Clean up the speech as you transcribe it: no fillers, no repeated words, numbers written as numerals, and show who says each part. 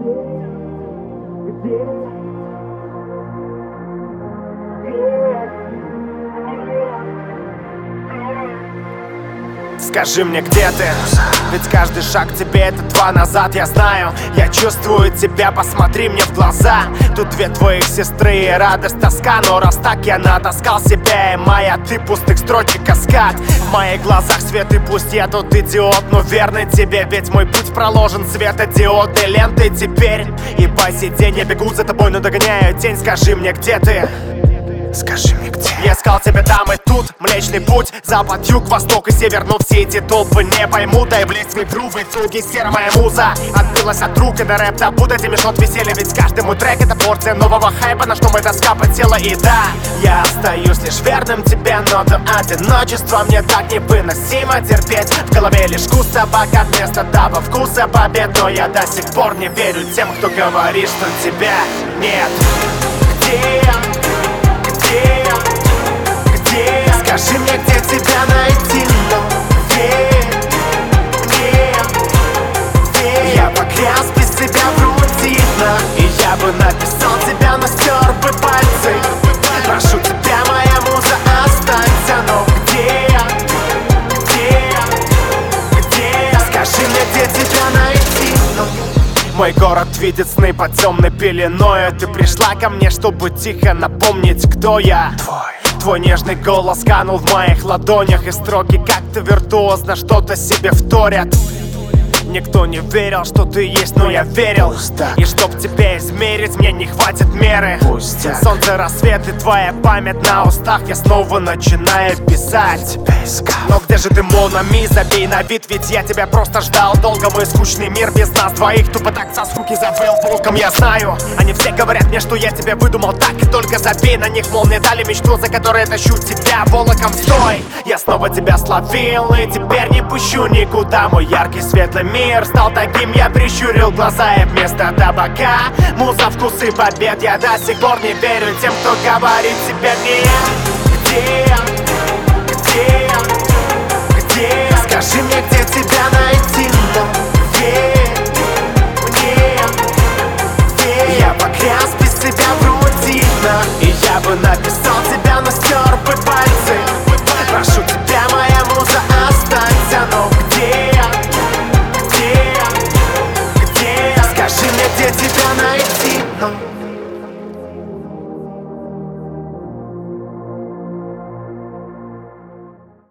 Speaker 1: Скажи мне, где ты? Ведь каждый шаг к тебе — это два назад, я знаю. Я чувствую тебя, посмотри мне в глаза. Тут две твоих сестры и радость, тоска. Но раз так, я натаскал себя, и моя ты пустых строчек каскад. В моих глазах свет, и пусть я тут идиот, но верный тебе. Ведь мой путь проложен светодиодной лентой теперь. И по сей день я бегу за тобой, но догоняю тень. Скажи мне, где ты? Скажи мне, где? Я искал тебя там и тут, Млечный Путь. Запад, юг, восток и север, но все эти толпы не поймут. Дай влезть в игру, в итоге серая муза отбилась от рук, и на рэп табу дайте мешот веселья. Ведь каждый мой трек — это порция нового хайпа, на что моя тоска потела. И да, я остаюсь лишь верным тебе, но до одиночества мне так невыносимо терпеть. В голове лишь вкус табака вместо даба, вкуса побед. Но я до сих пор не верю тем, кто говорит, что тебя нет. Где? Скажи мне, где тебя найти, но я погряз без тебя в рутинах, и я бы написал тебя, но стер бы пальцы. Прошу тебя, моя муза, останься, но где? Скажи мне, где тебя найти, но... Мой город видит сны под темной пеленой. Ты пришла ко мне, чтобы тихо напомнить, кто я. Твой нежный голос канул в моих ладонях, и строки как-то виртуозно что-то себе вторят. Никто не верил, что ты есть, но я верил. И чтоб тебя измерить, мне не хватит меры. Солнце, рассвет и твоя память на устах. Я снова начинаю писать. Но где же ты, Монами? Забей на вид, ведь я тебя просто ждал долго. Мой скучный мир без нас двоих тупо так со скуки забыл волком. Я знаю, они все говорят мне, что я тебя выдумал так. И только забей на них, мол, мне дали мечту, за которой я тащу тебя волоком. Стой! Я снова тебя словил, и теперь не пущу никуда. Мой яркий светлый мир стал таким, я прищурил глаза, и вместо табака муза, вкусы побед. Я до сих пор не верю тем, кто говорит тебе нет. Где? Скажи мне, где тебя найти, но я погряз без тебя в рутинах, и я бы написал тебя, но стер бы пальцы. Прошу тебя, моя муза, останься, но где? Скажи мне, где тебя найти.